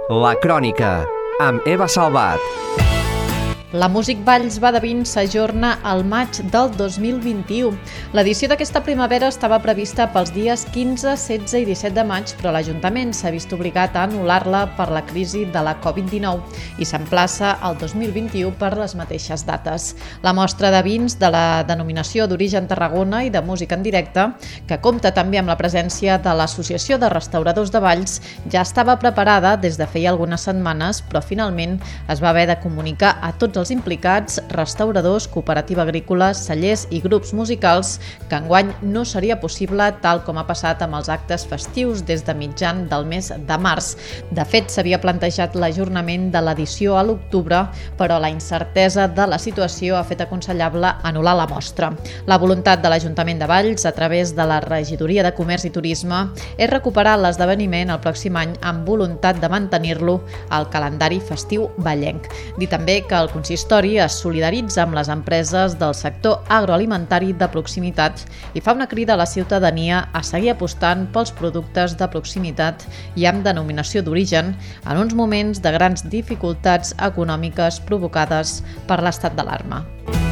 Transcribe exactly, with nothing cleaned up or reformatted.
La Crònica, amb Eva Salvat. La Music Valls va de Vins s'ajorna al maig del dos mil vint-i-u. L'edició d'aquesta primavera estava prevista pels dies quinze, setze i disset de maig, però l'Ajuntament s'ha vist obligat a anul·lar-la per la crisi de la covid dinou i s'emplaça al dos mil vint-i-u per les mateixes dates. La mostra de vins de la denominació d'origen Tarragona i de música en directe, que compta també amb la presència de l'Associació de Restauradors de Valls, ja estava preparada des de feia algunes setmanes, però finalment es va haver de comunicar a tots els els implicats, restauradors, cooperativa agrícola, cellers i grups musicals, que enguany no seria possible tal com ha passat amb els actes festius des de mitjan del mes de març. De fet, s'havia plantejat l'ajornament de l'edició a l'octubre, però la incertesa de la situació ha fet aconsellable anul·lar la mostra. La voluntat de l'Ajuntament de Valls, a través de la Regidoria de Comerç i Turisme, és recuperar l'esdeveniment el pròxim any amb voluntat de mantenir-lo al calendari festiu vallenc. Dir també que el Consistori es solidaritza amb les empreses del sector agroalimentari de proximitat i fa una crida a la ciutadania a seguir apostant pels productes de proximitat i amb denominació d'origen en uns moments de grans dificultats econòmiques provocades per l'estat d'alarma.